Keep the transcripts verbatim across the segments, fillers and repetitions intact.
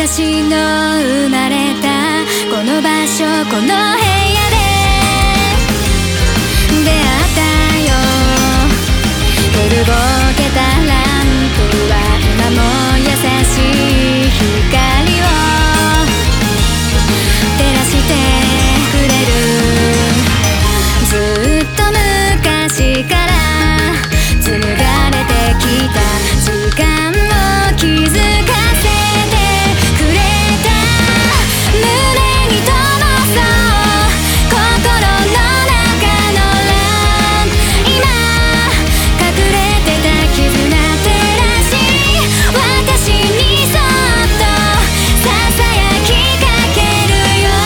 私の生まれたこの場所、この部屋で出会ったよ。古ぼけたランプは今も優しい光を照らしてくれる。ずっと昔から紡がれてきた時間を気づかせてくれた。胸に灯そう心の中のランプ、今隠れてた絆照らし私にそっとささやきかけるよ。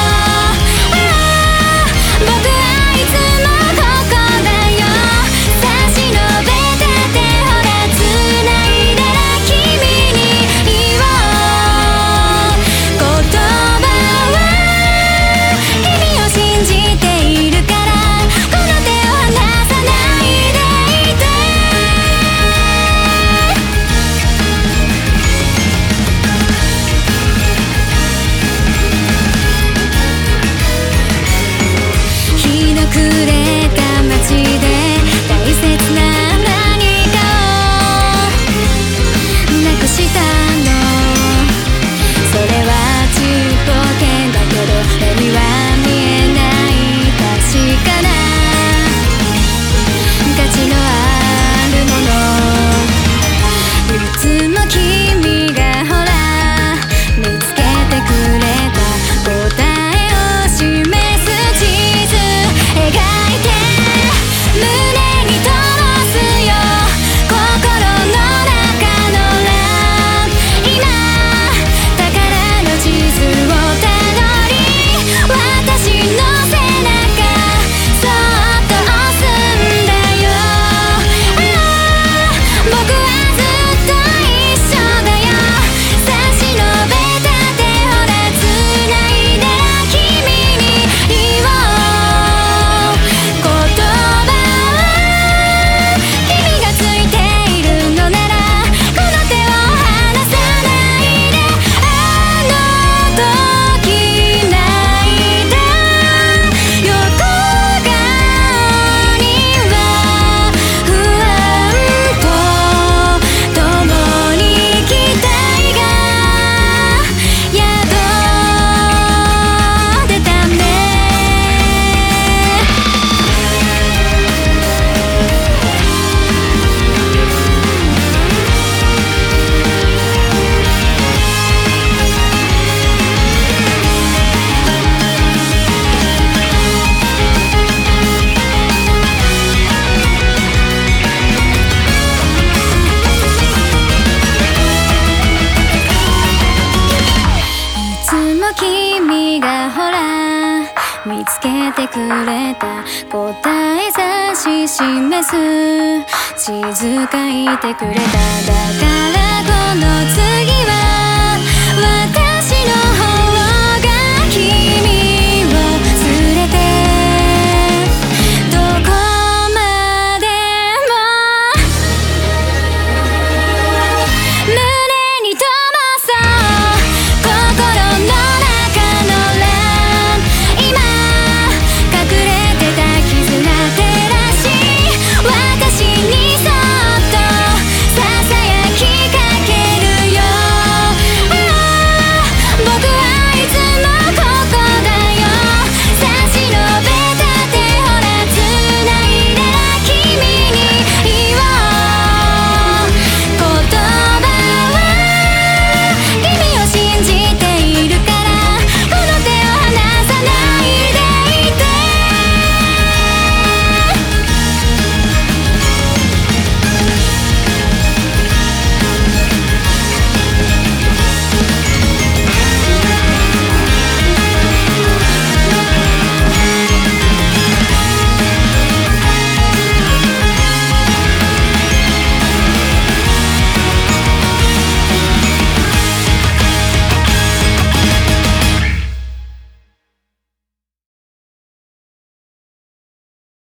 僕はいつもここだよ。差し伸べた手ほら繋いだら君に言おう。言葉は君を信じているからこの手を離さないでいて。日の暮れた街で大切な何かをなくしたの。それはちっぽけだけど目には見えない確かな価値のあるもの。いつも君がほら見つけてくれた答えを示す地図描いて胸に灯すよ心の中のランプ、今宝の地図をたどり私の背中そっと押すんだよ。僕はずっと一緒だよ。差し伸べた手ほら繋いだら君に言おう。言葉は君がついているのならこの手を離さないで。あの時泣いた横顔には不安と共に期待が宿ってたね。いつも君がほら見つけてくれた答え指し示す地図書いてくれた。だからこの